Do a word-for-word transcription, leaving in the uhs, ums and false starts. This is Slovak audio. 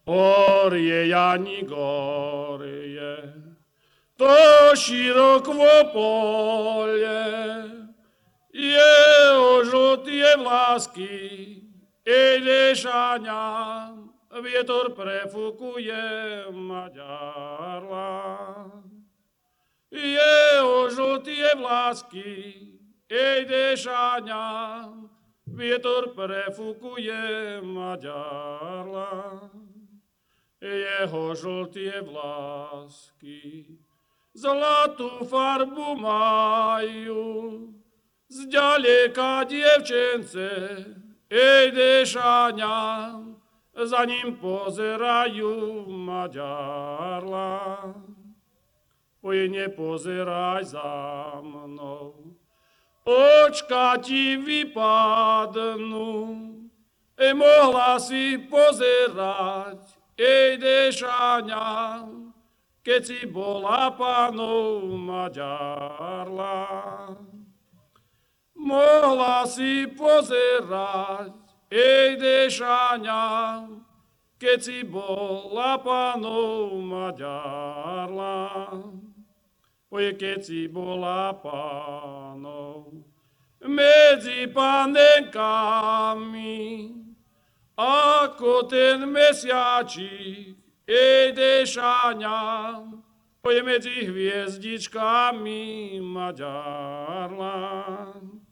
Orje Jani gorje, to širokvo polje, je ožutie vlásky, Edešania, vietor prefúkuje Maďarla. Je ožutie vlásky, Edešania, vietor prefúkuje Maďarla. Jeho žltie vlásky zlatú farbu majú, zďaleka dievčence, Edešania, za ním pozerajú Maďarla. Oj, nepozeraj za mnou, očka ti vypadnú, e mohla si pozerať, Edešania, keď si bola panou Maďarla. Mohla si pozerať, Edešania, keď si bola panou Maďarla. Oj, keď si bola panou medzi panenkami, ako ten mesiačik, Edešania, oj, medzi hviezdičkami Maďarla.